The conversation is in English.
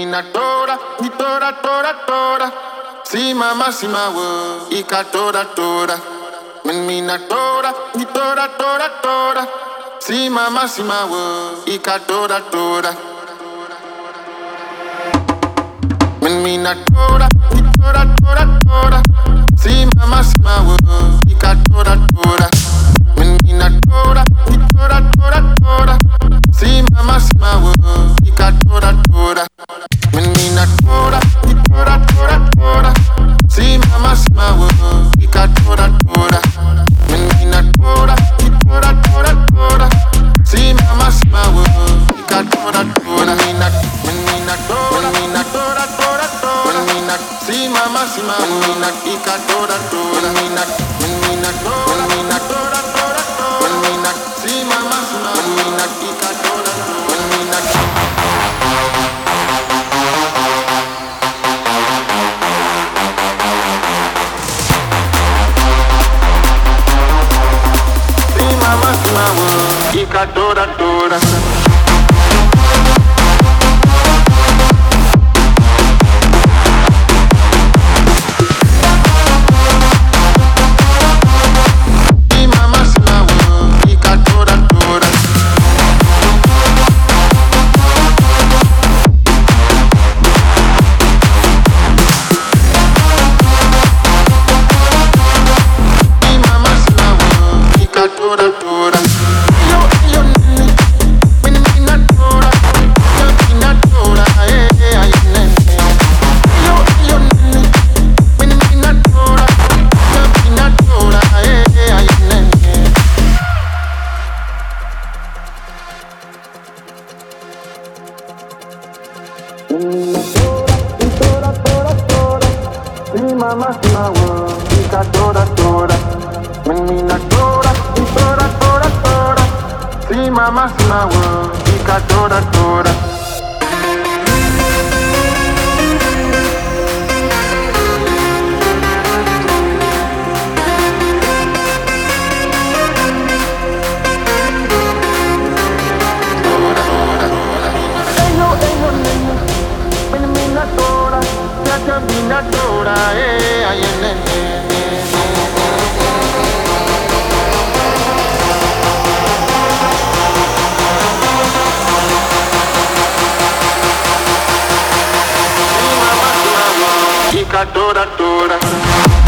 Menina toda, y toda, toda, toda. Sí, mamá, sí, ma, y ca toda, toda. Menina toda, y toda, toda, toda. Sí, mamá, sí, ma, y ca toda, toda. Menina toda, y toda, toda, toda. Sí, mamá, sí, ma, y ca toda, toda. Menina toda, y toda, toda, toda. Sí, mamá, sí, ma, y ca toda, toda. Menina toda, y toda, toda, toda. Sí, mamá, sí, ma, y ca toda, toda. Menina toda, y toda, toda, toda. Sí, mamá, sí, ma, y ca toda, toda. Menina toda, menina toda, toda, toda. Menina, sí, mamá, sí, ma, y ca toda, toda. Menina toda, menina toda, toda, toda. Menina, sí, mamá, sí, ma, y ca toda, toda. Menina. Ica toda, toda. Y mamá se ma ica toda, toda. Y mamá se ma ica toda, toda. Mamá se ma ica toda, toda. Menina toda, y toda, toda, toda. Sí, mamá se ma ica toda, toda. Menina toda, ya camina toda, ay, Ica toda, toda.